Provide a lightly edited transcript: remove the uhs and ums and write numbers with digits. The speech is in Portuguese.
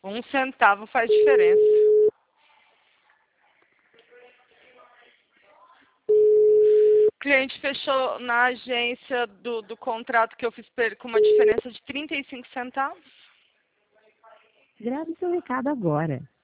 Um centavo faz diferença. O cliente fechou na agência do contrato que eu fiz com uma diferença de 35 centavos. Grave seu recado agora.